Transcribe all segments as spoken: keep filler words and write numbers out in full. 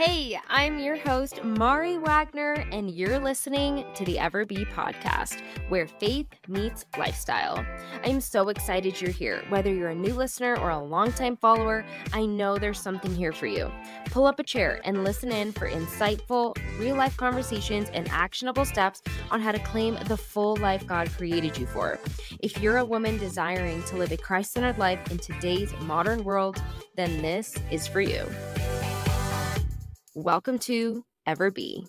Hey, I'm your host, Mari Wagner, and you're listening to the Ever Be podcast, where faith meets lifestyle. I'm so excited you're here. Whether you're a new listener or a longtime follower, I know there's something here for you. Pull up a chair and listen in for insightful, real-life conversations and actionable steps on how to claim the full life God created you for. If you're a woman desiring to live a Christ-centered life in today's modern world, then this is for you. Welcome to Ever Be.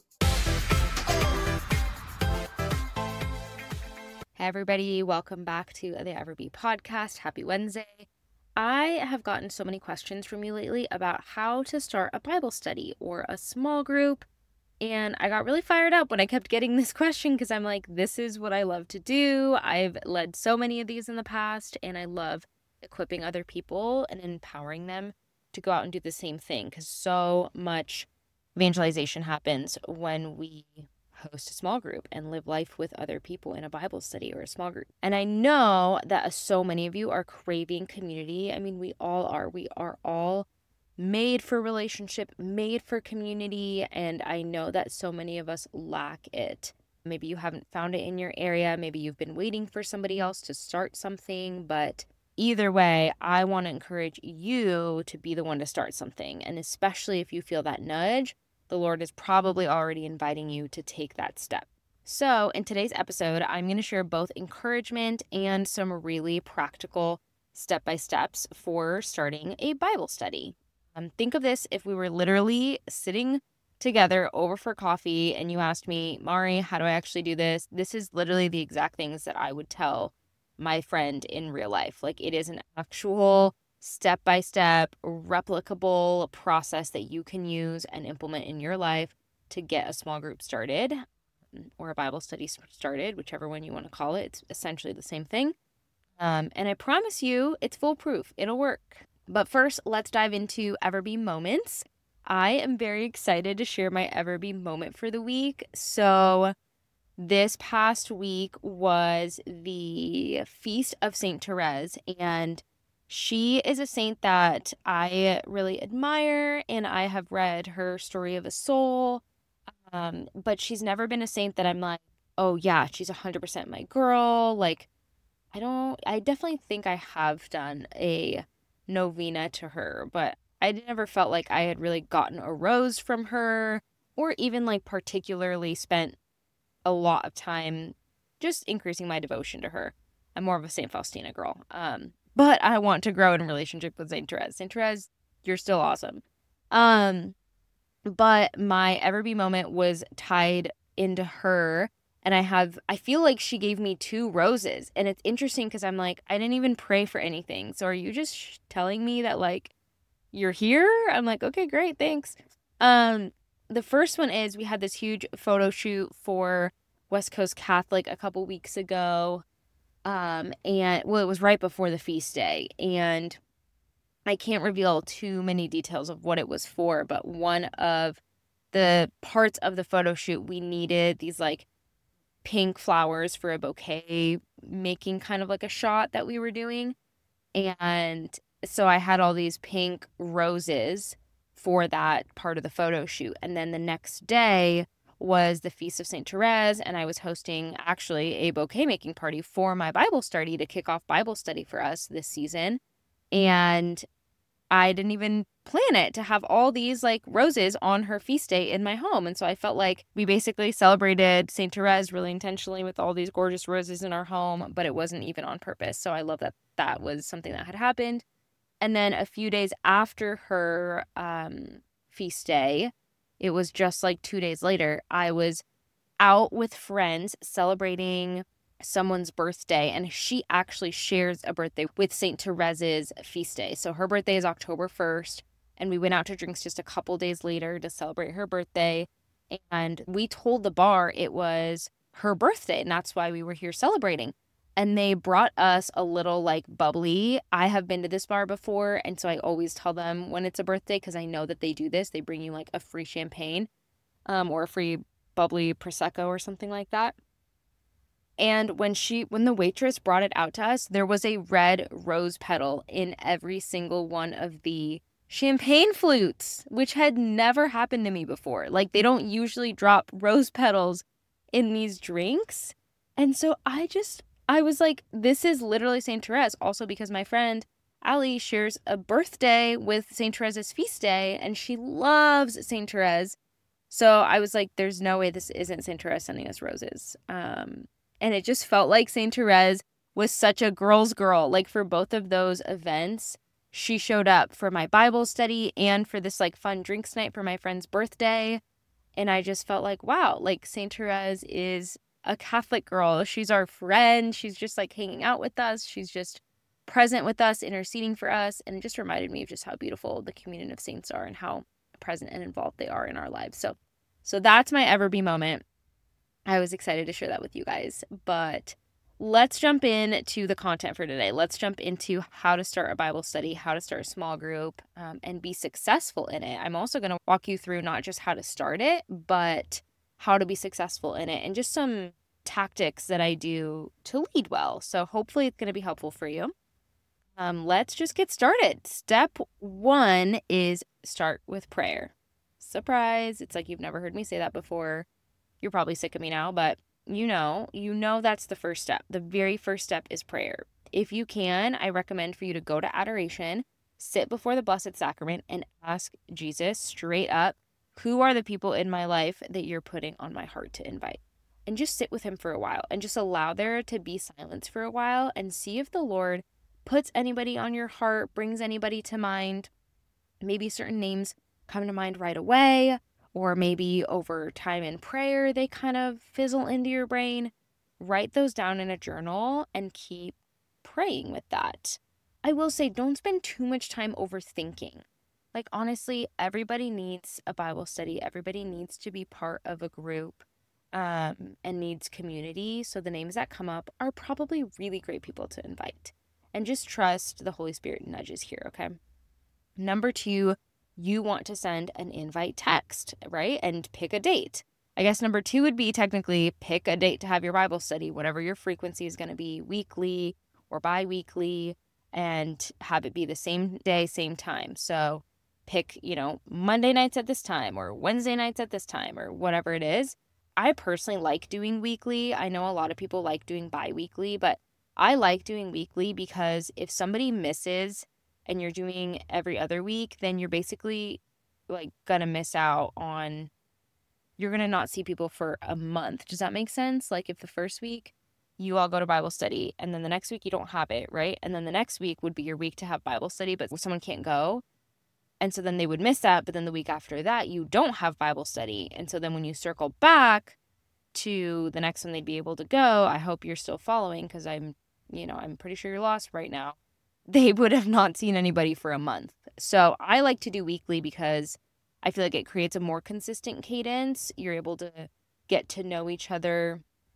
Hey everybody, welcome back to the Ever Be podcast. Happy Wednesday. I have gotten so many questions from you lately about how to start a Bible study or a small group. And I got really fired up when I kept getting this question because I'm like, this is what I love to do. I've led so many of these in the past, and I love equipping other people and empowering them to go out and do the same thing, because so much evangelization happens when we host a small group and live life with other people in a Bible study or a small group. And I know that so many of you are craving community. I mean, we all are. We are all made for relationship, made for community, and I know that so many of us lack it. Maybe you haven't found it in your area. Maybe you've been waiting for somebody else to start something, but either way, I want to encourage you to be the one to start something. And especially if you feel that nudge, the Lord is probably already inviting you to take that step. So in today's episode, I'm going to share both encouragement and some really practical step-by-steps for starting a Bible study. Um, think of this if we were literally sitting together over for coffee and you asked me, Mari, how do I actually do this? This is literally the exact things that I would tell my friend in real life. Like, it is an actual step-by-step replicable process that you can use and implement in your life to get a small group started or a Bible study started, whichever one you want to call it. It's essentially the same thing. Um, and I promise you, it's foolproof. It'll work. But first, let's dive into Ever Be moments. I am very excited to share my Ever Be moment for the week. So this past week was the Feast of Saint Therese, and she is a saint that I really admire, and I have read her Story of a Soul, um, but she's never been a saint that I'm like, oh yeah, she's one hundred percent my girl. Like, I don't, I definitely think I have done a novena to her, but I never felt like I had really gotten a rose from her, or even like particularly spent a lot of time just increasing my devotion to her. I'm more of a Saint Faustina girl. Um, but I want to grow in relationship with Saint Therese. Saint Therese, you're still awesome. Um, but my Ever Be moment was tied into her, and I have, I feel like she gave me two roses, and it's interesting because I'm like, I didn't even pray for anything. So are you just sh- telling me that like you're here? I'm like, okay, great, thanks. Um, the first one is we had this huge photo shoot for West Coast Catholic a couple weeks ago. Um, and well, it was right before the feast day, and I can't reveal too many details of what it was for, but one of the parts of the photo shoot, we needed these like pink flowers for a bouquet making kind of like a shot that we were doing. And so I had all these pink roses for that part of the photo shoot. And then the next day was the Feast of Saint Therese, and I was hosting actually a bouquet making party for my Bible study to kick off Bible study for us this season. And I didn't even plan it to have all these like roses on her feast day in my home. And so I felt like we basically celebrated Saint Therese really intentionally with all these gorgeous roses in our home, but it wasn't even on purpose. So I love that that was something that had happened. And then a few days after her um, feast day, it was just like two days later, I was out with friends celebrating someone's birthday, and she actually shares a birthday with Saint Therese's feast day. So her birthday is October first, and we went out to drinks just a couple days later to celebrate her birthday. And we told the bar it was her birthday, and that's why we were here celebrating. And they brought us a little like bubbly. I have been to this bar before, and so I always tell them when it's a birthday because I know that they do this. They bring you like a free champagne um, or a free bubbly Prosecco or something like that. And when she, when the waitress brought it out to us, there was a red rose petal in every single one of the champagne flutes, which had never happened to me before. Like, they don't usually drop rose petals in these drinks. And so I just, I was like, this is literally Saint Therese. Also because my friend Allie shares a birthday with Saint Therese's feast day, and she loves Saint Therese. So I was like, there's no way this isn't Saint Therese sending us roses. Um, and it just felt like Saint Therese was such a girl's girl. Like, for both of those events, she showed up for my Bible study and for this like fun drinks night for my friend's birthday. And I just felt like, wow, like Saint Therese is a Catholic girl. She's our friend. She's just like hanging out with us. She's just present with us, interceding for us. And it just reminded me of just how beautiful the communion of saints are and how present and involved they are in our lives. So, so that's my Everbee moment. I was excited to share that with you guys, but let's jump in to the content for today. Let's jump into how to start a Bible study, how to start a small group, um, and be successful in it. I'm also going to walk you through not just how to start it, but how to be successful in it and just some tactics that I do to lead well. So hopefully it's going to be helpful for you. Um, let's just get started. Step one is start with prayer. Surprise. It's like you've never heard me say that before. You're probably sick of me now, but you know, you know that's the first step. The very first step is prayer. If you can, I recommend for you to go to adoration, sit before the Blessed Sacrament, and ask Jesus straight up, who are the people in my life that you're putting on my heart to invite? And just sit with him for a while and just allow there to be silence for a while and see if the Lord puts anybody on your heart, brings anybody to mind. Maybe certain names come to mind right away, or maybe over time in prayer, they kind of fizzle into your brain. Write those down in a journal and keep praying with that. I will say, don't spend too much time overthinking. Like, honestly, everybody needs a Bible study. Everybody needs to be part of a group um, and needs community. So the names that come up are probably really great people to invite. And just trust the Holy Spirit nudges here, okay? Number two, you want to send an invite text, right? And pick a date. I guess number two would be technically pick a date to have your Bible study, whatever your frequency is going to be, weekly or bi-weekly, and have it be the same day, same time. So pick, you know, Monday nights at this time or Wednesday nights at this time or whatever it is. I personally like doing weekly. I know a lot of people like doing bi-weekly, but I like doing weekly because if somebody misses and you're doing every other week, then you're basically like gonna miss out on, you're gonna not see people for a month. Does that make sense? Like, if the first week you all go to Bible study and then the next week you don't have it, right? And then the next week would be your week to have Bible study, but someone can't go. And so then they would miss that. But then the week after that, you don't have Bible study. And so then when you circle back to the next one they'd be able to go, I hope you're still following, because I'm, you know, I'm pretty sure you're lost right now. They would have not seen anybody for a month. So I like to do weekly because I feel like it creates a more consistent cadence. You're able to get to know each other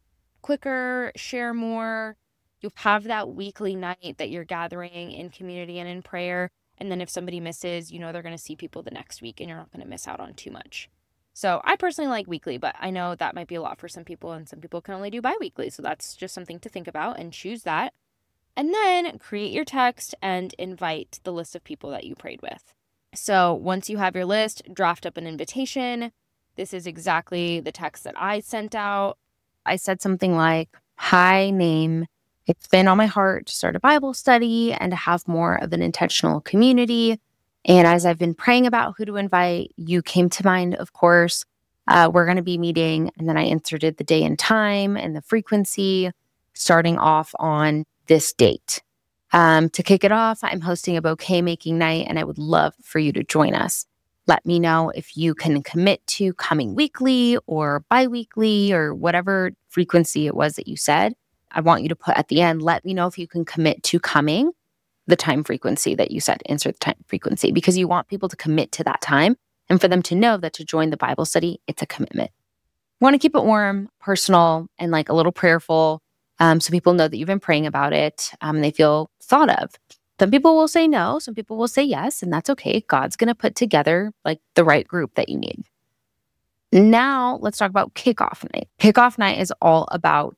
quicker, share more. You have that weekly night that you're gathering in community and in prayer. And then if somebody misses, you know they're going to see people the next week and you're not going to miss out on too much. So I personally like weekly, but I know that might be a lot for some people, and some people can only do bi-weekly. So that's just something to think about and choose that. And then create your text and invite the list of people that you prayed with. So once you have your list, draft up an invitation. This is exactly the text that I sent out. I said something like, hi, name. It's been on my heart to start a Bible study and to have more of an intentional community. And as I've been praying about who to invite, you came to mind, of course. Uh, we're going to be meeting. And then I inserted the day and time and the frequency, starting off on this date. Um, to kick it off, I'm hosting a bouquet making night, and I would love for you to join us. Let me know if you can commit to coming weekly or bi-weekly or whatever frequency it was that you said. I want you to put at the end, let me know if you can commit to coming, the time frequency that you said, insert the time frequency, because you want people to commit to that time and for them to know that to join the Bible study, it's a commitment. Want to keep it warm, personal, and like a little prayerful. Um, so people know that you've been praying about it. Um, and they feel thought of. Some people will say no. Some people will say yes. And that's okay. God's going to put together like the right group that you need. Now let's talk about kickoff night. Kickoff night is all about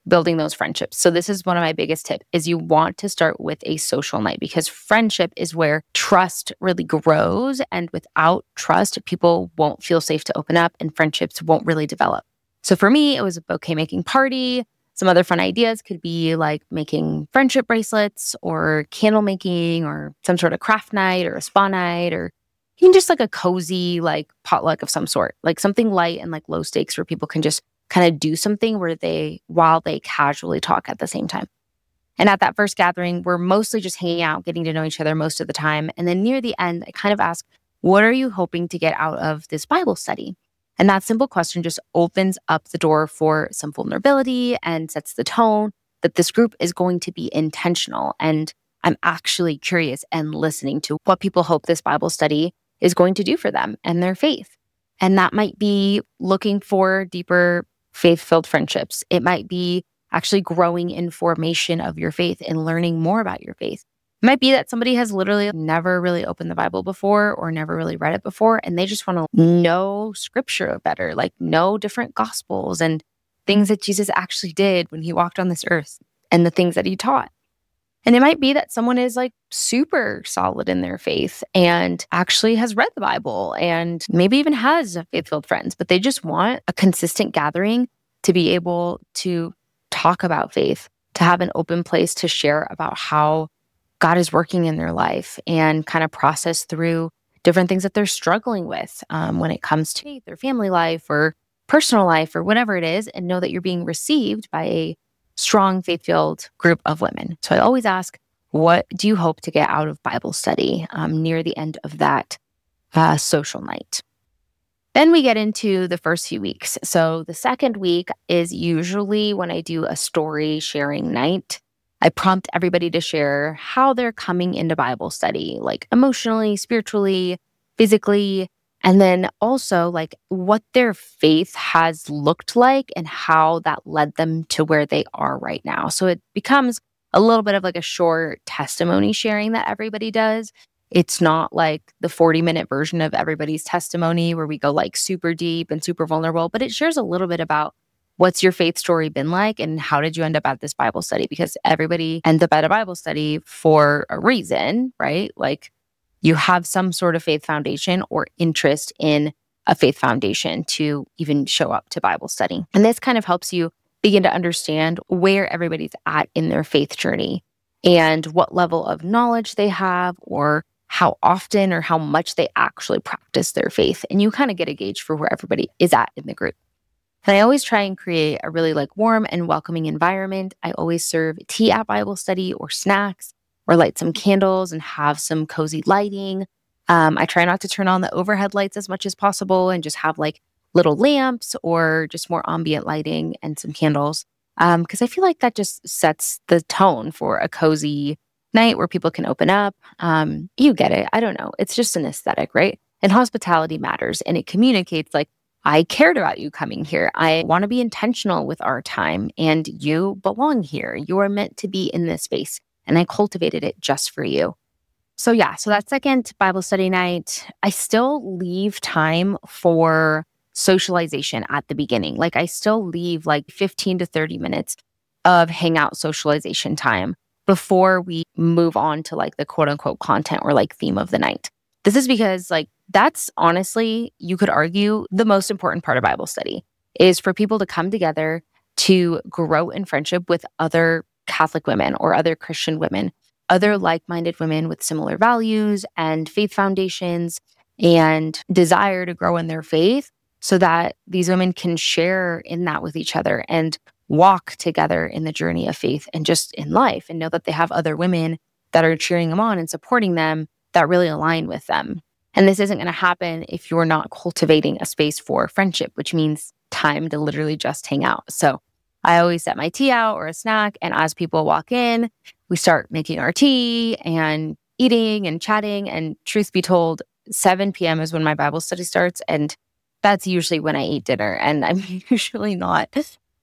building those friendships. So this is one of my biggest tips is you want to start with a social night because friendship is where trust really grows. And without trust, people won't feel safe to open up and friendships won't really develop. So for me, it was a bouquet making party. Some other fun ideas could be like making friendship bracelets or candle making or some sort of craft night or a spa night or even just like a cozy like potluck of some sort, like something light and like low stakes where people can just kind of do something where they, while they casually talk at the same time. And at that first gathering, we're mostly just hanging out, getting to know each other most of the time. And then near the end, I kind of ask, what are you hoping to get out of this Bible study? And that simple question just opens up the door for some vulnerability and sets the tone that this group is going to be intentional. And I'm actually curious and listening to what people hope this Bible study is going to do for them and their faith. And that might be looking for deeper faith-filled friendships. It might be actually growing in formation of your faith and learning more about your faith. It might be that somebody has literally never really opened the Bible before or never really read it before, and they just want to know scripture better, like know different gospels and things that Jesus actually did when he walked on this earth and the things that he taught. And it might be that someone is like super solid in their faith and actually has read the Bible and maybe even has faith-filled friends, but they just want a consistent gathering to be able to talk about faith, to have an open place to share about how God is working in their life and kind of process through different things that they're struggling with um, when it comes to faith or family life or personal life or whatever it is, and know that you're being received by a strong, faith-filled group of women. So I always ask, what do you hope to get out of Bible study um, near the end of that uh, social night? Then we get into the first few weeks. So the second week is usually when I do a story sharing night. I prompt everybody to share how they're coming into Bible study, like emotionally, spiritually, physically, and then also like what their faith has looked like and how that led them to where they are right now. So it becomes a little bit of like a short testimony sharing that everybody does. It's not like the forty minute version of everybody's testimony where we go like super deep and super vulnerable, but it shares a little bit about what's your faith story been like and how did you end up at this Bible study? Because everybody ends up at a Bible study for a reason, right? Like you have some sort of faith foundation or interest in a faith foundation to even show up to Bible study. And this kind of helps you begin to understand where everybody's at in their faith journey and what level of knowledge they have or how often or how much they actually practice their faith. And you kind of get a gauge for where everybody is at in the group. And I always try and create a really like warm and welcoming environment. I always serve tea at Bible study or snacks or light some candles and have some cozy lighting. Um, I try not to turn on the overhead lights as much as possible and just have like little lamps or just more ambient lighting and some candles. Um, because I feel like that just sets the tone for a cozy night where people can open up. Um, you get it. I don't know. It's just an aesthetic, right? And hospitality matters and it communicates like, I cared about you coming here. I want to be intentional with our time and you belong here. You are meant to be in this space. And I cultivated it just for you. So yeah, so that second Bible study night, I still leave time for socialization at the beginning. Like I still leave like fifteen to thirty minutes of hangout socialization time before we move on to like the quote unquote content or like theme of the night. This is because like that's honestly, you could argue the most important part of Bible study is for people to come together to grow in friendship with other Catholic women or other Christian women, other like-minded women with similar values and faith foundations and desire to grow in their faith so that these women can share in that with each other and walk together in the journey of faith and just in life and know that they have other women that are cheering them on and supporting them that really align with them. And this isn't going to happen if you're not cultivating a space for friendship, which means time to literally just hang out. So I always set my tea out or a snack. And as people walk in, we start making our tea and eating and chatting. And truth be told, seven p.m. is when my Bible study starts. And that's usually when I eat dinner. And I'm usually not,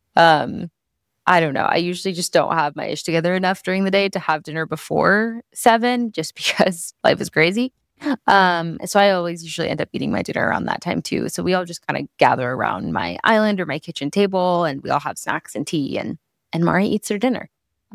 um, I don't know. I usually just don't have my ish together enough during the day to have dinner before seven, just because life is crazy. Um, so I always usually end up eating my dinner around that time too. So we all just kind of gather around my island or my kitchen table and we all have snacks and tea and and Mari eats her dinner.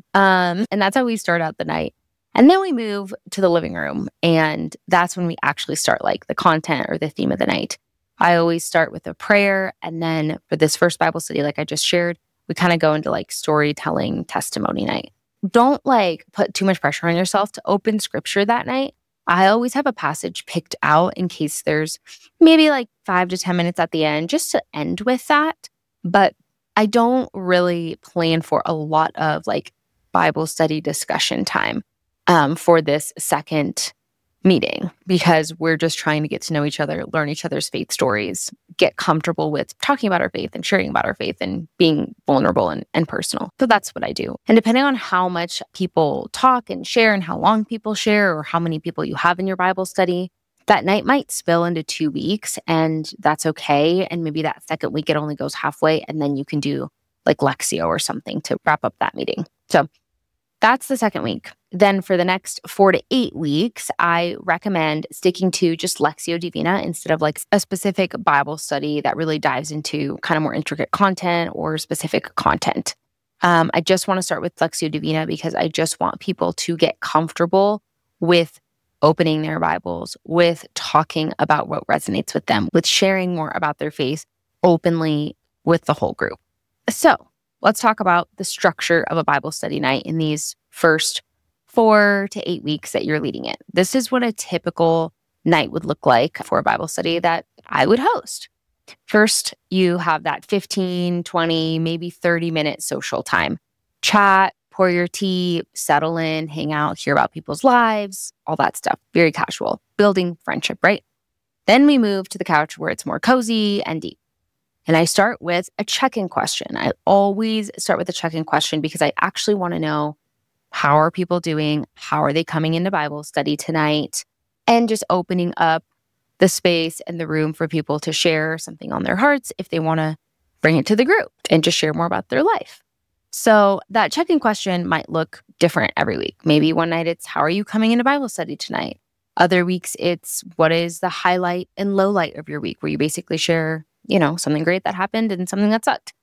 Um, and that's how we start out the night. And then we move to the living room, and that's when we actually start like the content or the theme of the night. I always start with a prayer, and then for this first Bible study, like I just shared, we kind of go into like storytelling testimony night. Don't like put too much pressure on yourself to open scripture that night. I always have a passage picked out in case there's maybe like five to ten minutes at the end just to end with that. But I don't really plan for a lot of like Bible study discussion time um, for this second meeting, because we're just trying to get to know each other, learn each other's faith stories, get comfortable with talking about our faith and sharing about our faith and being vulnerable and, and personal. So that's what I do. And depending on how much people talk and share and how long people share or how many people you have in your Bible study, that night might spill into two weeks and that's okay. And maybe that second week, it only goes halfway and then you can do like Lectio or something to wrap up that meeting. So that's the second week. Then for the next four to eight weeks, I recommend sticking to just Lectio Divina instead of like a specific Bible study that really dives into kind of more intricate content or specific content. Um, I just want to start with Lectio Divina because I just want people to get comfortable with opening their Bibles, with talking about what resonates with them, with sharing more about their faith openly with the whole group. So let's talk about the structure of a Bible study night in these first four to eight weeks that you're leading it. This is what a typical night would look like for a Bible study that I would host. First, you have that fifteen, twenty, maybe thirty minute social time. Chat, pour your tea, settle in, hang out, hear about people's lives, all that stuff. Very casual, building friendship, right? Then we move to the couch where it's more cozy and deep. And I start with a check-in question. I always start with a check-in question because I actually want to know, how are people doing? How are they coming into Bible study tonight? And just opening up the space and the room for people to share something on their hearts if they want to bring it to the group and just share more about their life. So that check-in question might look different every week. Maybe one night it's, how are you coming into Bible study tonight? Other weeks it's, what is the highlight and low light of your week, where you basically share, you know, something great that happened and something that sucked.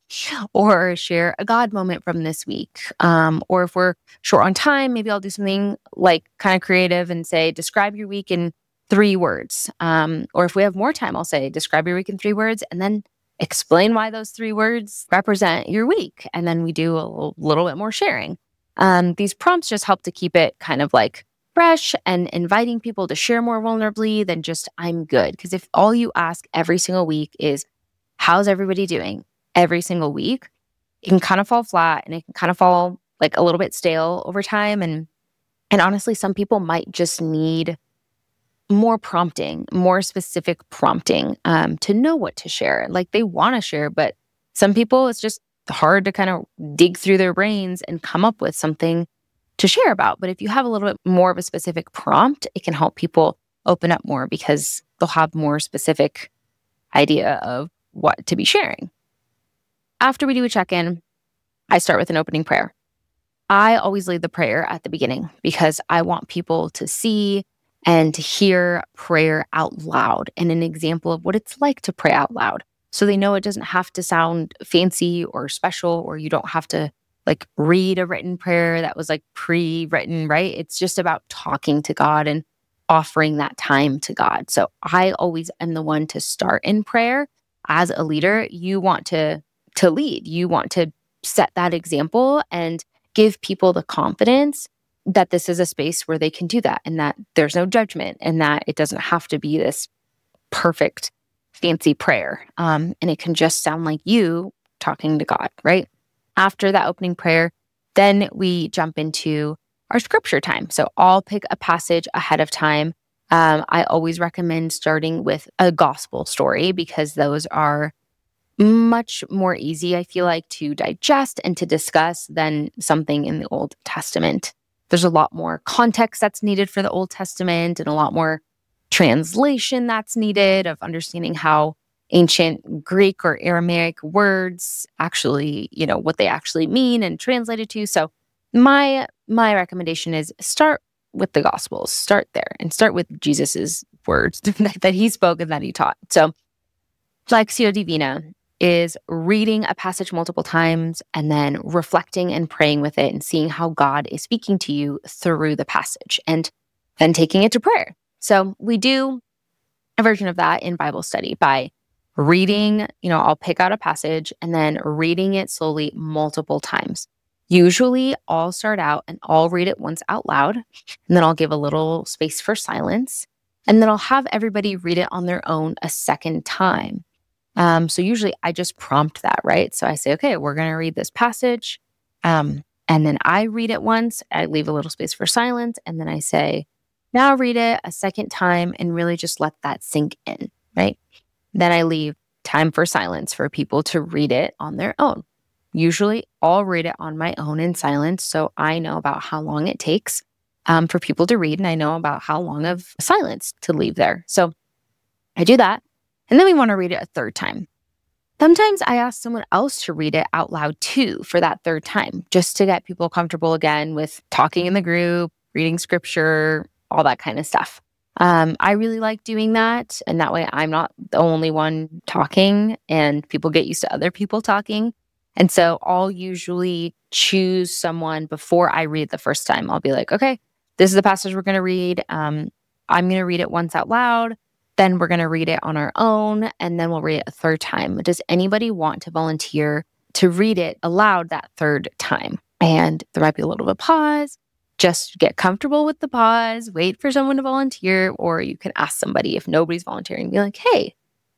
Or share a God moment from this week. Um, or if we're short on time, maybe I'll do something like kind of creative and say, describe your week in three words. Um, or if we have more time, I'll say, describe your week in three words and then explain why those three words represent your week. And then we do a little, little bit more sharing. Um, these prompts just help to keep it kind of like fresh and inviting people to share more vulnerably than just, I'm good. Because if all you ask every single week is, how's everybody doing? Every single week, it can kind of fall flat and it can kind of fall like a little bit stale over time. And and honestly, some people might just need more prompting, more specific prompting um, to know what to share. Like they want to share, but some people it's just hard to kind of dig through their brains and come up with something to share about. But if you have a little bit more of a specific prompt, it can help people open up more because they'll have more specific idea of what to be sharing. After we do a check-in, I start with an opening prayer. I always lead the prayer at the beginning because I want people to see and to hear prayer out loud and an example of what it's like to pray out loud. So they know it doesn't have to sound fancy or special, or you don't have to like read a written prayer that was like pre-written, right? It's just about talking to God and offering that time to God. So I always am the one to start in prayer. As a leader, you want to to lead. You want to set that example and give people the confidence that this is a space where they can do that and that there's no judgment and that it doesn't have to be this perfect, fancy prayer. Um, and it can just sound like you talking to God, right? After that opening prayer, then we jump into our scripture time. So I'll pick a passage ahead of time. Um, I always recommend starting with a gospel story because those are much more easy, I feel like, to digest and to discuss than something in the Old Testament. There's a lot more context that's needed for the Old Testament and a lot more translation that's needed of understanding how ancient Greek or Aramaic words actually, you know, what they actually mean and translate it to. So my my recommendation is start with the Gospels, start there and start with Jesus's words that he spoke and that he taught. So Lectio Divina, is reading a passage multiple times and then reflecting and praying with it and seeing how God is speaking to you through the passage and then taking it to prayer. So we do a version of that in Bible study by reading, you know, I'll pick out a passage and then reading it slowly multiple times. Usually I'll start out and I'll read it once out loud, and then I'll give a little space for silence, and then I'll have everybody read it on their own a second time. Um, so usually I just prompt that, right? So I say, okay, we're going to read this passage. Um, and then I read it once, I leave a little space for silence, and then I say, now read it a second time and really just let that sink in, right? Then I leave time for silence for people to read it on their own. Usually I'll read it on my own in silence, so I know about how long it takes um, for people to read, and I know about how long of silence to leave there. So I do that, and then we want to read it a third time. Sometimes I ask someone else to read it out loud too for that third time, just to get people comfortable again with talking in the group, reading scripture, all that kind of stuff. Um, I really like doing that. And that way I'm not the only one talking and people get used to other people talking. And so I'll usually choose someone before I read the first time. I'll be like, okay, this is the passage we're going to read. Um, I'm going to read it once out loud. Then we're going to read it on our own. And then we'll read it a third time. Does anybody want to volunteer to read it aloud that third time? And there might be a little bit of a pause. Just get comfortable with the pause, wait for someone to volunteer, or you can ask somebody if nobody's volunteering, be like, hey,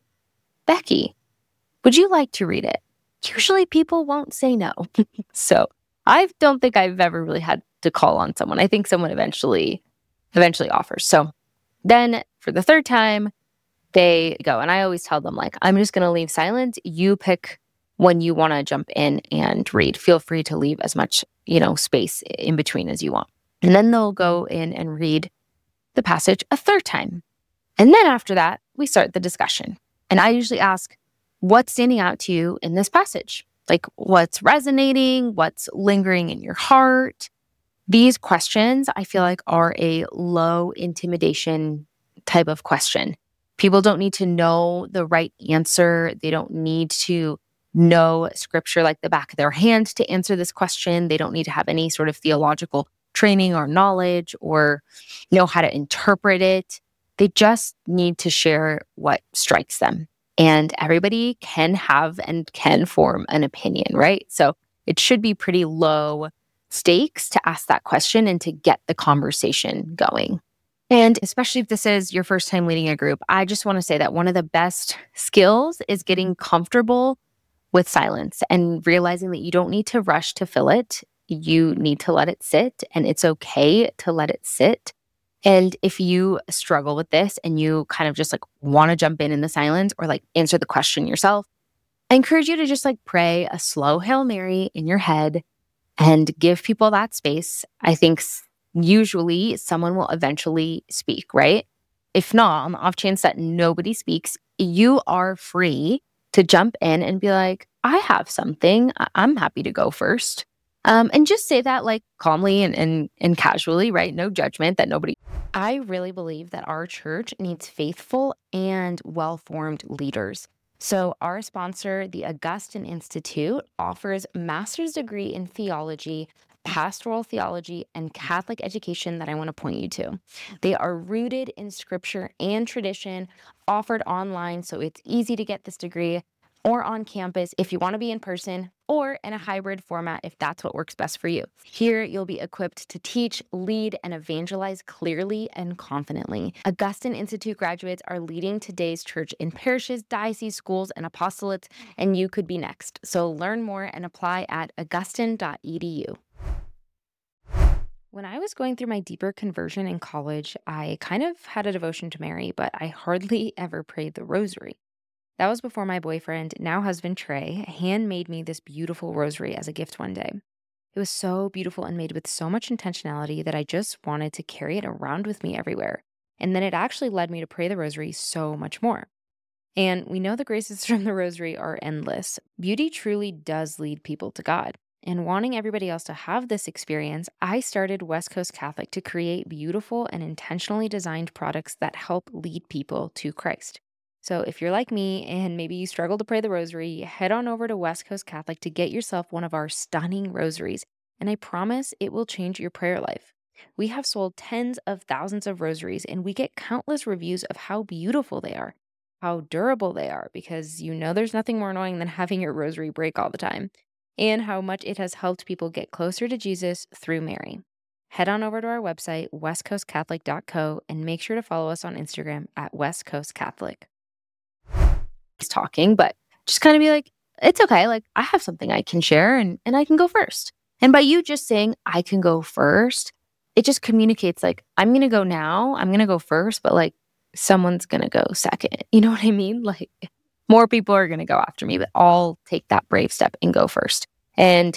Becky, would you like to read it? Usually people won't say no. So I don't think I've ever really had to call on someone. I think someone eventually, eventually offers. So then for the third time, they go. And I always tell them, like, I'm just going to leave silent. You pick when you want to jump in and read. Feel free to leave as much, you know, space in between as you want. And then they'll go in and read the passage a third time. And then after that, we start the discussion. And I usually ask, what's standing out to you in this passage? Like, what's resonating? What's lingering in your heart? These questions, I feel like, are a low intimidation type of question. People don't need to know the right answer. They don't need to know scripture like the back of their hand to answer this question. They don't need to have any sort of theological training or knowledge or know how to interpret it. They just need to share what strikes them. And everybody can have and can form an opinion, right? So it should be pretty low stakes to ask that question and to get the conversation going. And especially if this is your first time leading a group, I just want to say that one of the best skills is getting comfortable with silence and realizing that you don't need to rush to fill it. You need to let it sit, and it's okay to let it sit. And if you struggle with this and you kind of just like want to jump in in the silence or like answer the question yourself, I encourage you to just like pray a slow Hail Mary in your head and give people that space. I think usually someone will eventually speak, right? If not, on the off chance that nobody speaks, you are free to jump in and be like, I have something. I- I'm happy to go first. Um, and just say that like calmly and, and, and casually, right? No judgment that nobody. I really believe that our church needs faithful and well-formed leaders. So our sponsor, the Augustine Institute, offers master's degree in theology, pastoral theology, and Catholic education that I want to point you to. They are rooted in scripture and tradition, offered online, so it's easy to get this degree, or on campus if you want to be in person, or in a hybrid format if that's what works best for you. Here, you'll be equipped to teach, lead, and evangelize clearly and confidently. Augustine Institute graduates are leading today's church in parishes, dioceses, schools, and apostolates, and you could be next. So learn more and apply at augustine dot e d u. When I was going through my deeper conversion in college, I kind of had a devotion to Mary, but I hardly ever prayed the rosary. That was before my boyfriend, now husband Trey, handmade me this beautiful rosary as a gift one day. It was so beautiful and made with so much intentionality that I just wanted to carry it around with me everywhere. And then it actually led me to pray the rosary so much more. And we know the graces from the rosary are endless. Beauty truly does lead people to God. And wanting everybody else to have this experience, I started West Coast Catholic to create beautiful and intentionally designed products that help lead people to Christ. So if you're like me and maybe you struggle to pray the rosary, head on over to West Coast Catholic to get yourself one of our stunning rosaries, and I promise it will change your prayer life. We have sold tens of thousands of rosaries, and we get countless reviews of how beautiful they are, how durable they are, because you know there's nothing more annoying than having your rosary break all the time, and how much it has helped people get closer to Jesus through Mary. Head on over to our website, west coast catholic dot co, and make sure to follow us on Instagram at West Coast Catholic. He's talking, but just kind of be like, it's okay. Like, I have something I can share and, and I can go first. And by you just saying, I can go first, it just communicates like, I'm going to go now, I'm going to go first, but like someone's going to go second. You know what I mean? Like, more people are going to go after me, but I'll take that brave step and go first. And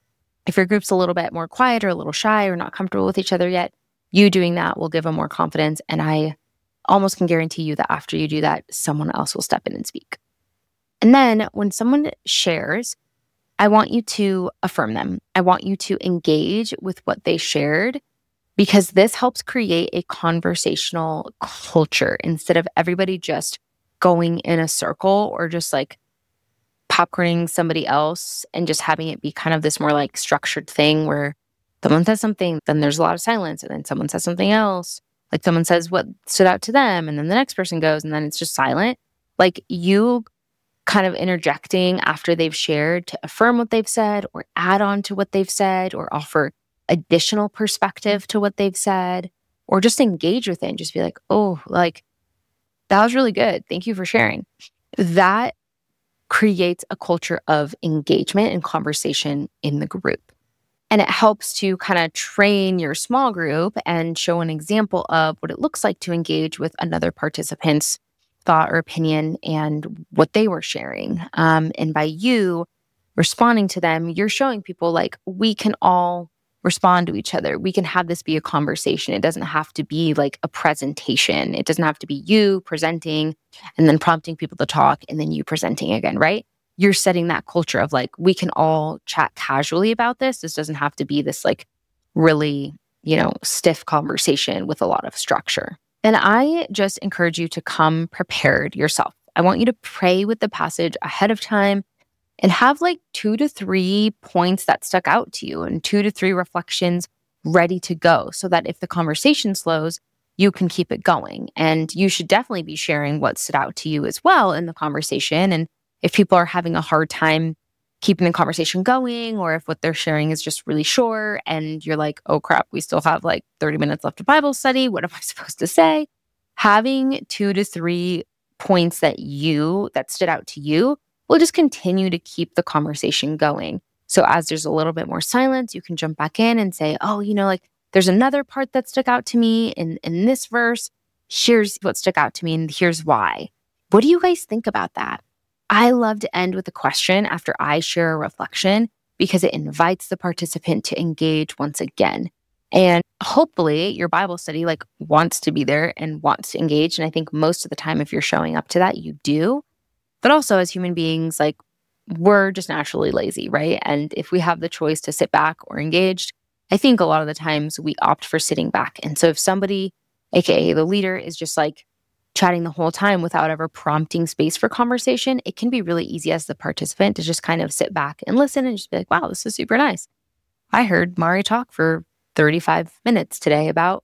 if your group's a little bit more quiet or a little shy or not comfortable with each other yet, you doing that will give them more confidence. And I almost can guarantee you that after you do that, someone else will step in and speak. And then when someone shares, I want you to affirm them. I want you to engage with what they shared, because this helps create a conversational culture instead of everybody just going in a circle or just like popcorning somebody else and just having it be kind of this more like structured thing where someone says something, then there's a lot of silence, and then someone says something else. Like someone says what stood out to them, and then the next person goes, and then it's just silent. Like you kind of interjecting after they've shared to affirm what they've said or add on to what they've said or offer additional perspective to what they've said, or just engage with it and just be like, oh, like that was really good. Thank you for sharing. That creates a culture of engagement and conversation in the group. And it helps to kind of train your small group and show an example of what it looks like to engage with another participant's thought or opinion and what they were sharing. Um, and by you responding to them, you're showing people like we can all respond to each other. We can have this be a conversation. It doesn't have to be like a presentation. It doesn't have to be you presenting and then prompting people to talk and then you presenting again, right? You're setting that culture of like, we can all chat casually about this. This doesn't have to be this like really, you know, stiff conversation with a lot of structure. And I just encourage you to come prepared yourself. I want you to pray with the passage ahead of time and have like two to three points that stuck out to you and two to three reflections ready to go so that if the conversation slows, you can keep it going. And you should definitely be sharing what stood out to you as well in the conversation. And if people are having a hard time keeping the conversation going, or if what they're sharing is just really short and you're like, oh crap, we still have like thirty minutes left of Bible study. What am I supposed to say? Having two to three points that you, that stood out to you will just continue to keep the conversation going. So as there's a little bit more silence, you can jump back in and say, oh, you know, like there's another part that stuck out to me in, in this verse. Here's what stuck out to me and here's why. What do you guys think about that? I love to end with a question after I share a reflection because it invites the participant to engage once again. And hopefully your Bible study like wants to be there and wants to engage. And I think most of the time, if you're showing up to that, you do. But also as human beings, like we're just naturally lazy, right? And if we have the choice to sit back or engaged, I think a lot of the times we opt for sitting back. And so if somebody, A K A the leader, is just like chatting the whole time without ever prompting space for conversation, it can be really easy as the participant to just kind of sit back and listen and just be like, wow, this is super nice. I heard Mari talk for thirty-five minutes today about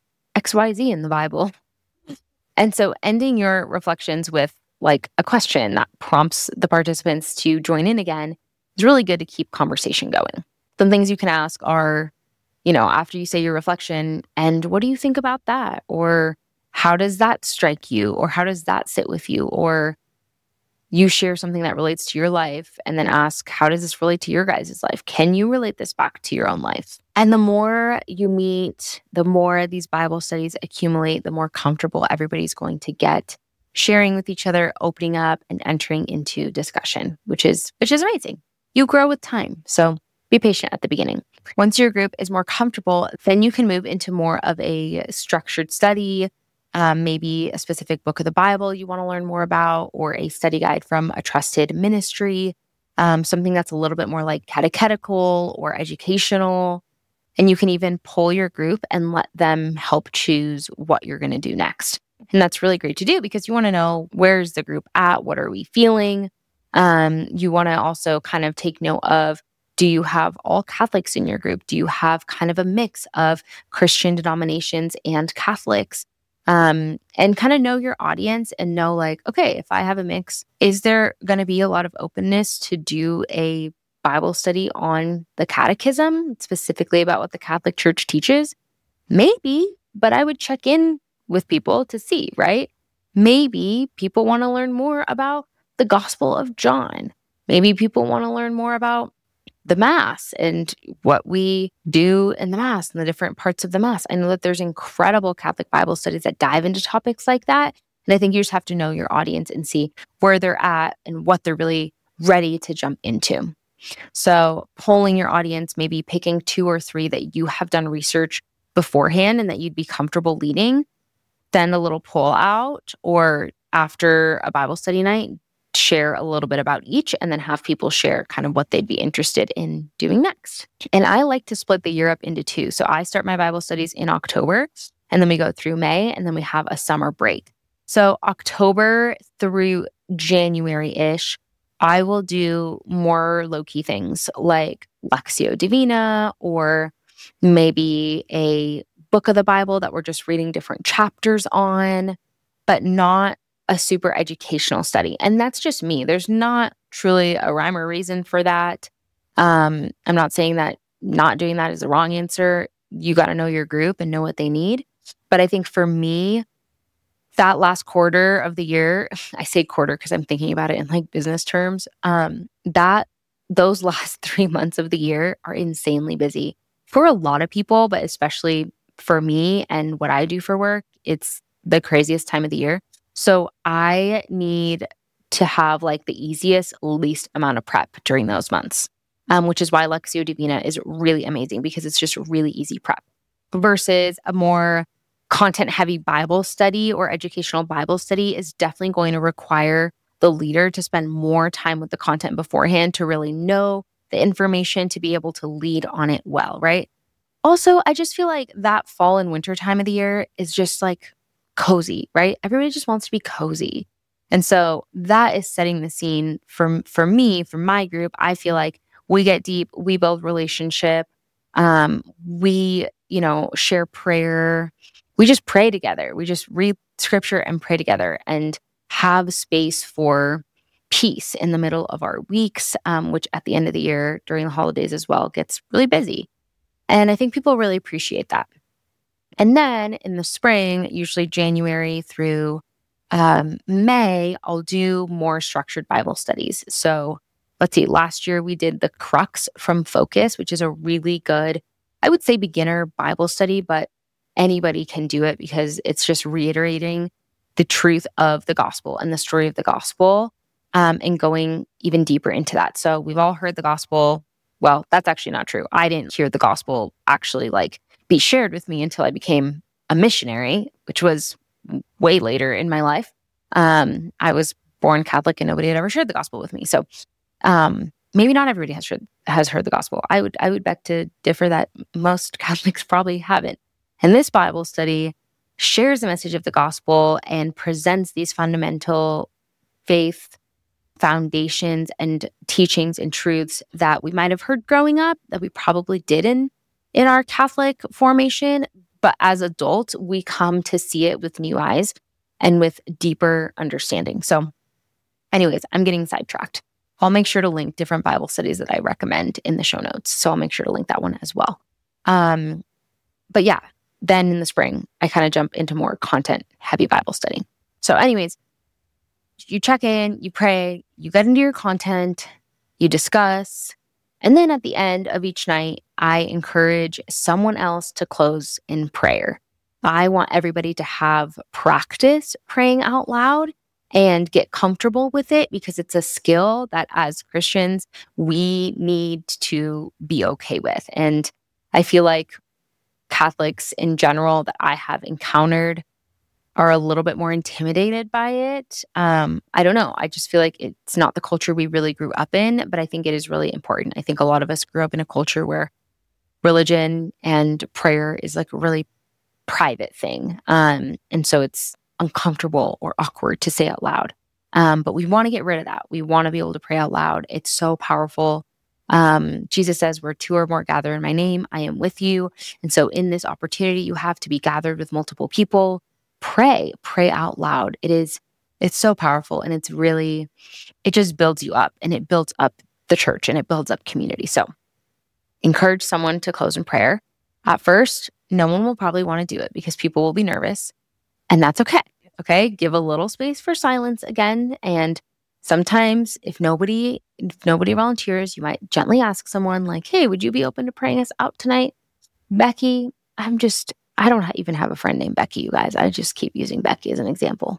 X Y Z in the Bible. And so ending your reflections with like a question that prompts the participants to join in again is really good to keep conversation going. Some things you can ask are, you know, after you say your reflection, and what do you think about that? Or how does that strike you? Or how does that sit with you? Or you share something that relates to your life and then ask, how does this relate to your guys' life? Can you relate this back to your own life? And the more you meet, the more these Bible studies accumulate, the more comfortable everybody's going to get sharing with each other, opening up and entering into discussion, which is which is amazing. You grow with time. So be patient at the beginning. Once your group is more comfortable, then you can move into more of a structured study, um, maybe a specific book of the Bible you want to learn more about, or a study guide from a trusted ministry, um, something that's a little bit more like catechetical or educational. And you can even pull your group and let them help choose what you're going to do next. And that's really great to do because you want to know, where's the group at? What are we feeling? Um, you want to also kind of take note of, do you have all Catholics in your group? Do you have kind of a mix of Christian denominations and Catholics? Um, and kind of know your audience and know, like, okay, if I have a mix, is there going to be a lot of openness to do a Bible study on the catechism, specifically about what the Catholic Church teaches? Maybe, but I would check in with people to see, right? Maybe people want to learn more about the Gospel of John. Maybe people want to learn more about the Mass and what we do in the Mass and the different parts of the Mass. I know that there's incredible Catholic Bible studies that dive into topics like that. And I think you just have to know your audience and see where they're at and what they're really ready to jump into. So polling your audience, maybe picking two or three that you have done research beforehand and that you'd be comfortable leading, send a little poll out, or after a Bible study night, share a little bit about each and then have people share kind of what they'd be interested in doing next. And I like to split the year up into two. So I start my Bible studies in October, and then we go through May, and then we have a summer break. So October through January-ish, I will do more low-key things like Lectio Divina, or maybe a book of the Bible that we're just reading different chapters on, but not a super educational study. And that's just me. There's not truly a rhyme or reason for that. Um, I'm not saying that not doing that is the wrong answer. You got to know your group and know what they need. But I think for me, that last quarter of the year, I say quarter because I'm thinking about it in like business terms, um, that those last three months of the year are insanely busy for a lot of people, but especially for me and what I do for work. It's the craziest time of the year. So I need to have like the easiest, least amount of prep during those months, um, which is why Lectio Divina is really amazing because it's just really easy prep versus a more content-heavy Bible study or educational Bible study is definitely going to require the leader to spend more time with the content beforehand to really know the information to be able to lead on it well, right? Also, I just feel like that fall and winter time of the year is just like cozy, right? Everybody just wants to be cozy. And so that is setting the scene for, for me, for my group. I feel like we get deep, we build relationship, um, we, you know, share prayer. We just pray together. We just read scripture and pray together and have space for peace in the middle of our weeks, um, which at the end of the year, during the holidays as well, gets really busy. And I think people really appreciate that. And then in the spring, usually January through um, May, I'll do more structured Bible studies. So let's see, last year we did the Crux from Focus, which is a really good, I would say beginner Bible study, but anybody can do it because it's just reiterating the truth of the gospel and the story of the gospel, um, and going even deeper into that. So we've all heard the gospel. Well, that's actually not true. I didn't hear the gospel actually like be shared with me until I became a missionary, which was way later in my life. Um, I was born Catholic and nobody had ever shared the gospel with me. So um, maybe not everybody has heard, has heard the gospel. I would I would beg to differ that most Catholics probably haven't. And this Bible study shares the message of the gospel and presents these fundamental faith foundations and teachings and truths that we might have heard growing up that we probably didn't in our Catholic formation. But as adults, we come to see it with new eyes and with deeper understanding. So anyways, I'm getting sidetracked. I'll make sure to link different Bible studies that I recommend in the show notes. So I'll make sure to link that one as well. Um, but yeah, then in the spring, I kind of jump into more content heavy Bible study. So anyways, you check in, you pray, you get into your content, you discuss, and then at the end of each night, I encourage someone else to close in prayer. I want everybody to have practice praying out loud and get comfortable with it because it's a skill that as Christians, we need to be okay with. And I feel like Catholics in general that I have encountered are a little bit more intimidated by it. Um, I don't know. I just feel like it's not the culture we really grew up in, but I think it is really important. I think a lot of us grew up in a culture where religion and prayer is like a really private thing. Um, and so it's uncomfortable or awkward to say out loud. Um, but we want to get rid of that. We want to be able to pray out loud. It's so powerful. Um, Jesus says, where two or more gather in my name, I am with you. And so in this opportunity, you have to be gathered with multiple people. Pray, pray out loud. It is, it's so powerful. And it's really, it just builds you up, and it builds up the church, and it builds up community. So encourage someone to close in prayer. At first, no one will probably want to do it because people will be nervous, and that's okay. Okay. Give a little space for silence again. And sometimes if nobody, if nobody volunteers, you might gently ask someone like, hey, would you be open to praying us out tonight? Becky, I'm just, I don't even have a friend named Becky, you guys. I just keep using Becky as an example.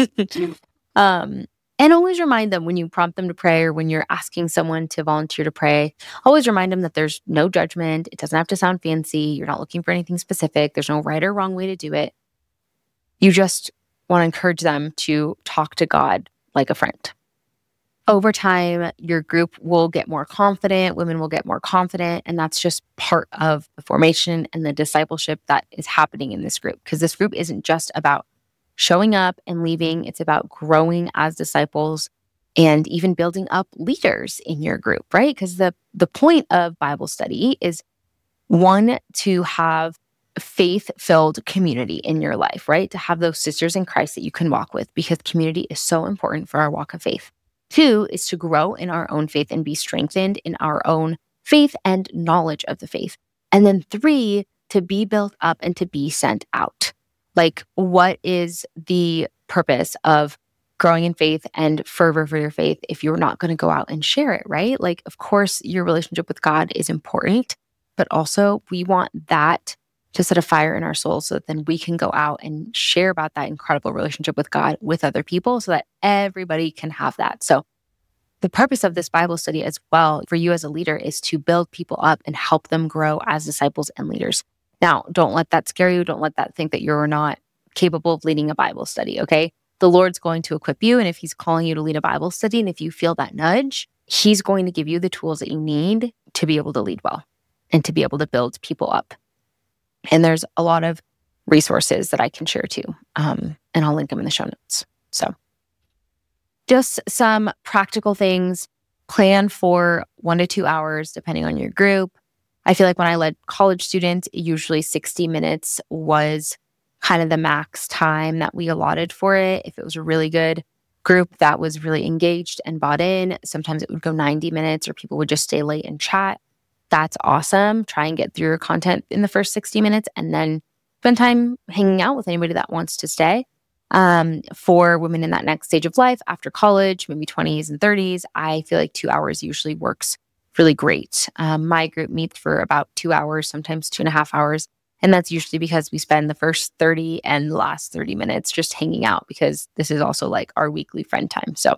um, and always remind them when you prompt them to pray, or when you're asking someone to volunteer to pray, always remind them that there's no judgment. It doesn't have to sound fancy. You're not looking for anything specific. There's no right or wrong way to do it. You just want to encourage them to talk to God like a friend. Over time, your group will get more confident. Women will get more confident. And that's just part of the formation and the discipleship that is happening in this group. Because this group isn't just about showing up and leaving. It's about growing as disciples and even building up leaders in your group, right? Because the, the point of Bible study is, one, to have faith-filled community in your life, right? To have those sisters in Christ that you can walk with, because community is so important for our walk of faith. Two is to grow in our own faith and be strengthened in our own faith and knowledge of the faith. And then three, to be built up and to be sent out. Like, what is the purpose of growing in faith and fervor for your faith if you're not going to go out and share it, right? Like, of course, your relationship with God is important, but also we want that to set a fire in our souls so that then we can go out and share about that incredible relationship with God with other people so that everybody can have that. So the purpose of this Bible study as well for you as a leader is to build people up and help them grow as disciples and leaders. Now, don't let that scare you. Don't let that think that you're not capable of leading a Bible study, okay? The Lord's going to equip you, and if he's calling you to lead a Bible study, and if you feel that nudge, he's going to give you the tools that you need to be able to lead well and to be able to build people up. And there's a lot of resources that I can share too. Um, and I'll link them in the show notes. So just some practical things. Plan for one to two hours, depending on your group. I feel like when I led college students, usually sixty minutes was kind of the max time that we allotted for it. If it was a really good group that was really engaged and bought in, sometimes it would go ninety minutes, or people would just stay late and chat. That's awesome. Try and get through your content in the first sixty minutes and then spend time hanging out with anybody that wants to stay. Um, for women in that next stage of life after college, maybe twenties and thirties, I feel like two hours usually works really great. Um, my group meets for about two hours, sometimes two and a half hours. And that's usually because we spend the first thirty and the last thirty minutes just hanging out, because this is also like our weekly friend time. So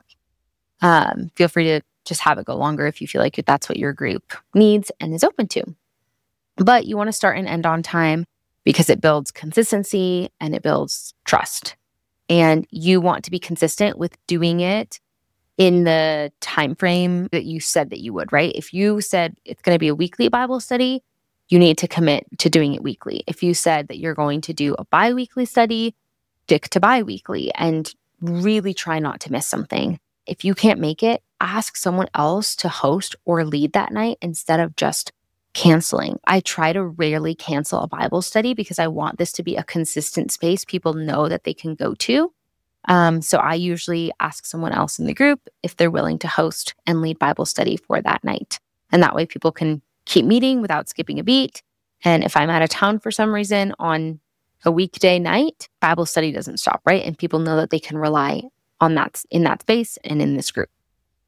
um, feel free to just have it go longer if you feel like that's what your group needs and is open to. But you want to start and end on time because it builds consistency and it builds trust. And you want to be consistent with doing it in the time frame that you said that you would, right? If you said it's going to be a weekly Bible study, you need to commit to doing it weekly. If you said that you're going to do a bi-weekly study, stick to bi-weekly and really try not to miss something. If you can't make it, ask someone else to host or lead that night instead of just canceling. I try to rarely cancel a Bible study because I want this to be a consistent space people know that they can go to. Um, so I usually ask someone else in the group if they're willing to host and lead Bible study for that night. And that way people can keep meeting without skipping a beat. And if I'm out of town for some reason on a weekday night, Bible study doesn't stop, right? And people know that they can rely on that in that space and in this group.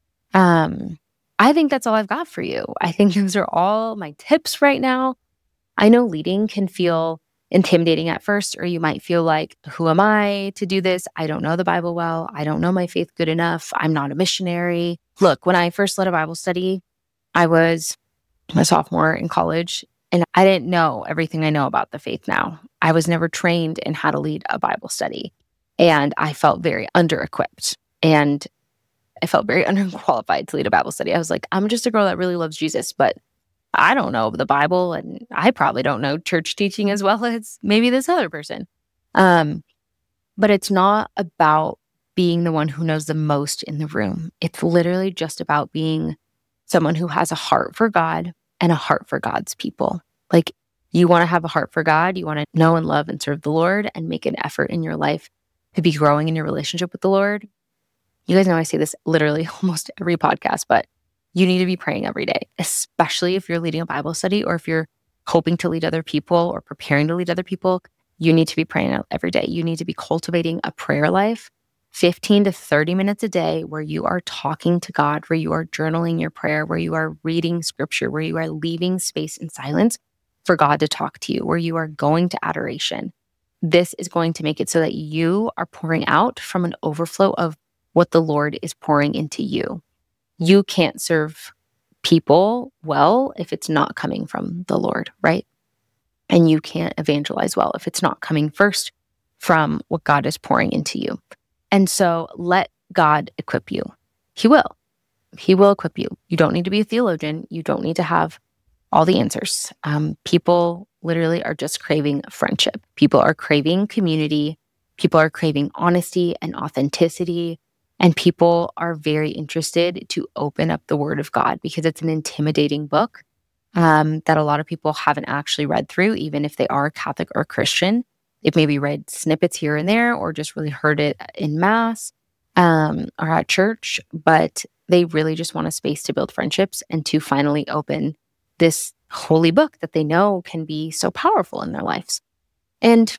Um, I think that's all I've got for you. I think those are all my tips right now. I know leading can feel intimidating at first, or you might feel like, who am I to do this? I don't know the Bible well. I don't know my faith good enough. I'm not a missionary. Look, when I first led a Bible study, I was a sophomore in college, and I didn't know everything I know about the faith now. I was never trained in how to lead a Bible study, and I felt very under-equipped, and I felt very underqualified to lead a Bible study. I was like, I'm just a girl that really loves Jesus, but I don't know the Bible, and I probably don't know church teaching as well as maybe this other person. Um, But it's not about being the one who knows the most in the room. It's literally just about being someone who has a heart for God and a heart for God's people. Like, you want to have a heart for God, you want to know and love and serve the Lord and make an effort in your life to be growing in your relationship with the Lord. You guys know I say this literally almost every podcast, but you need to be praying every day, especially if you're leading a Bible study or if you're hoping to lead other people or preparing to lead other people. You need to be praying out every day. You need to be cultivating a prayer life, fifteen to thirty minutes a day, where you are talking to God, where you are journaling your prayer, where you are reading scripture, where you are leaving space and silence for God to talk to you, where you are going to adoration. This is going to make it so that you are pouring out from an overflow of what the Lord is pouring into you. You can't serve people well if it's not coming from the Lord, right? And you can't evangelize well if it's not coming first from what God is pouring into you. And so let God equip you. He will. He will equip you. You don't need to be a theologian. You don't need to have all the answers. Um, people literally are just craving friendship. People are craving community. People are craving honesty and authenticity. And people are very interested to open up the Word of God because it's an intimidating book um, that a lot of people haven't actually read through, even if they are Catholic or Christian. They've maybe read snippets here and there or just really heard it in Mass um, or at church, but they really just want a space to build friendships and to finally open this holy book that they know can be so powerful in their lives. And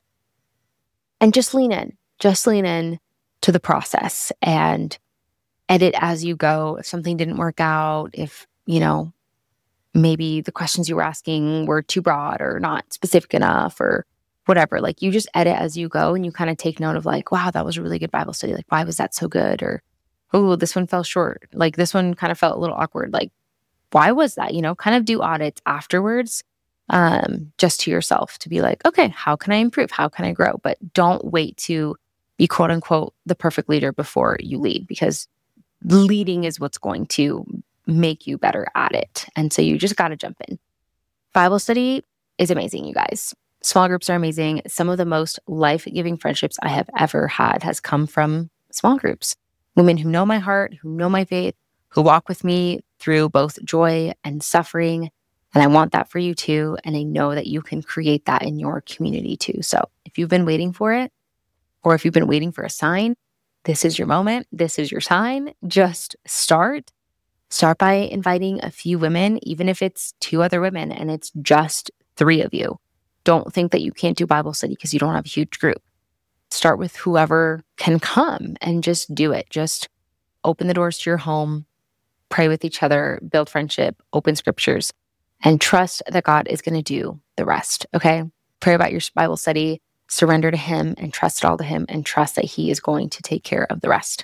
and just lean in, just lean in to the process and edit as you go. If something didn't work out, if, you know, maybe the questions you were asking were too broad or not specific enough or whatever, like you just edit as you go and you kind of take note of like, wow, that was a really good Bible study. Like, why was that so good? Or, oh, this one fell short. Like this one kind of felt a little awkward. Like, why was that? You know, kind of do audits afterwards, um, just to yourself to be like, okay, how can I improve? How can I grow? But don't wait to be quote unquote the perfect leader before you lead, because leading is what's going to make you better at it. And so you just got to jump in. Bible study is amazing, you guys. Small groups are amazing. Some of the most life-giving friendships I have ever had has come from small groups. Women who know my heart, who know my faith, who walk with me through both joy and suffering. And I want that for you too. And I know that you can create that in your community too. So if you've been waiting for it, or if you've been waiting for a sign, this is your moment. This is your sign. Just start. Start by inviting a few women, even if it's two other women and it's just three of you. Don't think that you can't do Bible study because you don't have a huge group. Start with whoever can come and just do it. Just open the doors to your home, pray with each other, build friendship, open scriptures, and trust that God is going to do the rest, okay? Pray about your Bible study, surrender to Him, and trust it all to Him, and trust that He is going to take care of the rest.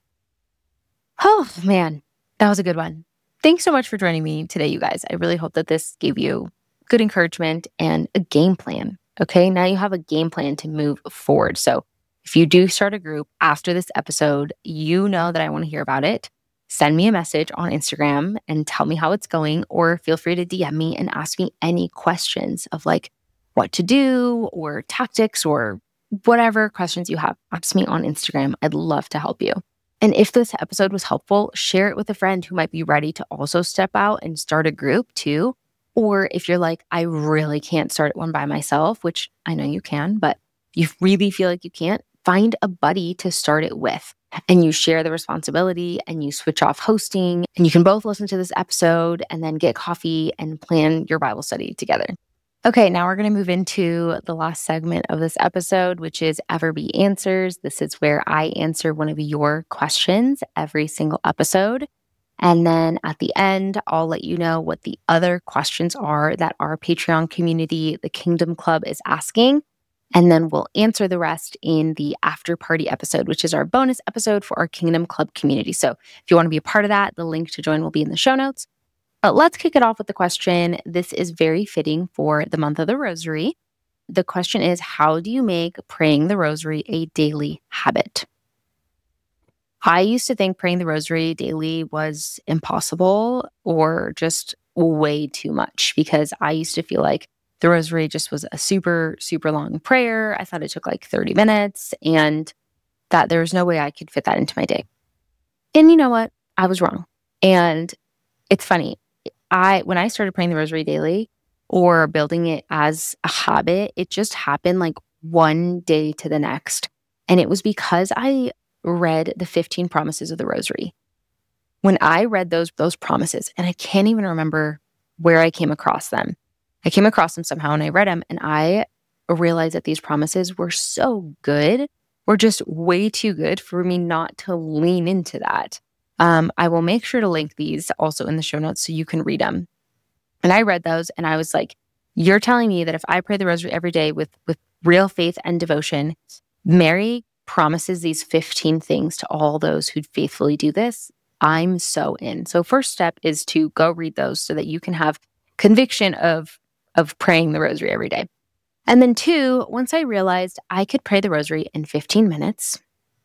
Oh, man, that was a good one. Thanks so much for joining me today, you guys. I really hope that this gave you good encouragement and a game plan, okay? Now you have a game plan to move forward. So if you do start a group after this episode, you know that I want to hear about it. Send me a message on Instagram and tell me how it's going, or feel free to D M me and ask me any questions of like what to do or tactics or whatever questions you have. Ask me on Instagram. I'd love to help you. And if this episode was helpful, share it with a friend who might be ready to also step out and start a group too. Or if you're like, I really can't start one by myself, which I know you can, but you really feel like you can't, find a buddy to start it with. And you share the responsibility and you switch off hosting and you can both listen to this episode and then get coffee and plan your Bible study together. Okay, now we're going to move into the last segment of this episode, which is Everbee Answers. This is where I answer one of your questions every single episode. And then at the end, I'll let you know what the other questions are that our Patreon community, the Kingdom Club, is asking. And then we'll answer the rest in the after party episode, which is our bonus episode for our Kingdom Club community. So if you want to be a part of that, the link to join will be in the show notes. But let's kick it off with the question. This is very fitting for the month of the Rosary. The question is, how do you make praying the Rosary a daily habit? I used to think praying the Rosary daily was impossible or just way too much, because I used to feel like the rosary just was a super, super long prayer. I thought it took like thirty minutes and that there was no way I could fit that into my day. And you know what? I was wrong. And it's funny. I when I started praying the rosary daily or building it as a habit, it just happened like one day to the next. And it was because I read the fifteen promises of the rosary. When I read those those promises, and I can't even remember where I came across them. I came across them somehow and I read them and I realized that these promises were so good, were just way too good for me not to lean into that. Um, I will make sure to link these also in the show notes so you can read them. And I read those and I was like, you're telling me that if I pray the rosary every day with, with real faith and devotion, Mary promises these fifteen things to all those who faithfully do this? I'm so in. So first step is to go read those so that you can have conviction of, of praying the rosary every day. And then two, once I realized I could pray the rosary in fifteen minutes,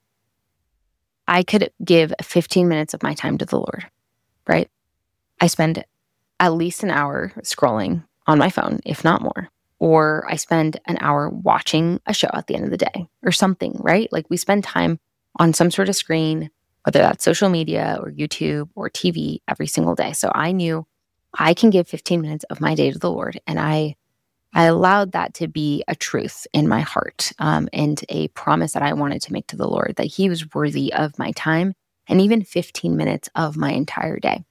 I could give fifteen minutes of my time to the Lord, right? I spend at least an hour scrolling on my phone, if not more. Or I spend an hour watching a show at the end of the day or something, right? Like we spend time on some sort of screen, whether that's social media or YouTube or T V every single day. So I knew I can give fifteen minutes of my day to the Lord. And I I allowed that to be a truth in my heart um, and a promise that I wanted to make to the Lord that he was worthy of my time and even fifteen minutes of my entire day.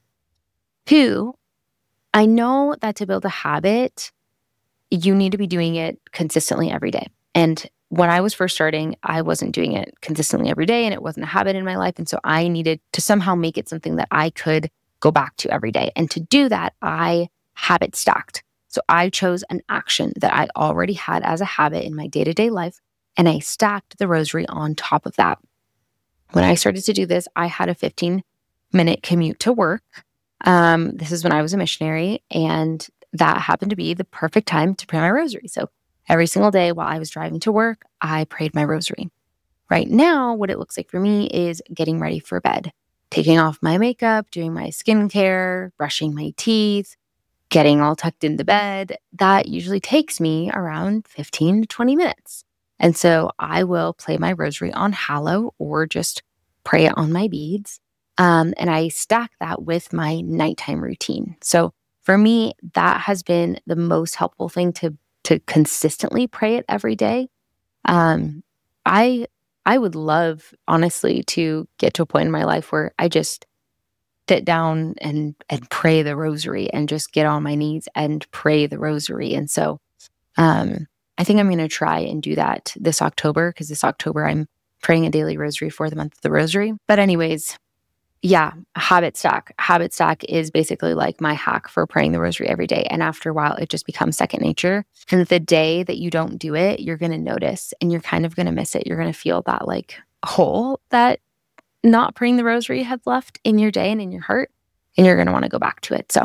Two, I know that to build a habit, you need to be doing it consistently every day. And when I was first starting, I wasn't doing it consistently every day and it wasn't a habit in my life. And so I needed to somehow make it something that I could go back to every day. And to do that, I habit stacked. So I chose an action that I already had as a habit in my day-to-day life, and I stacked the rosary on top of that. When I started to do this, I had a fifteen-minute commute to work. Um, this is when I was a missionary, and that happened to be the perfect time to pray my rosary. So every single day while I was driving to work, I prayed my rosary. Right now, what it looks like for me is getting ready for bed, taking off my makeup, doing my skincare, brushing my teeth, getting all tucked into bed. That usually takes me around fifteen to twenty minutes. And so I will play my rosary on Hallow or just pray it on my beads. Um, and I stack that with my nighttime routine. So for me, that has been the most helpful thing to, to consistently pray it every day. Um, I, I would love, honestly, to get to a point in my life where I just sit down and, and pray the rosary and just get on my knees and pray the rosary. And so um, I think I'm going to try and do that this October, because this October I'm praying a daily rosary for the month of the rosary. But anyways, yeah, habit stack. Habit stack is basically like my hack for praying the rosary every day. And after a while, it just becomes second nature. And the day that you don't do it, you're going to notice and you're kind of going to miss it. You're going to feel that like hole that not praying the rosary has left in your day and in your heart, and you're going to want to go back to it. So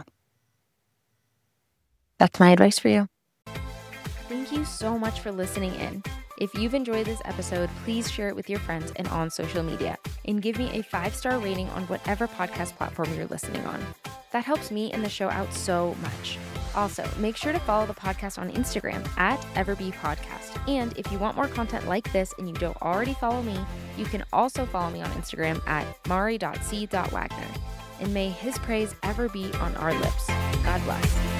that's my advice for you. Thank you so much for listening in. If you've enjoyed this episode, please share it with your friends and on social media, and give me a five-star rating on whatever podcast platform you're listening on. That helps me and the show out so much. Also, make sure to follow the podcast on Instagram at EverBePodcast. And if you want more content like this and you don't already follow me, you can also follow me on Instagram at mari dot c dot wagner. And may his praise ever be on our lips. God bless.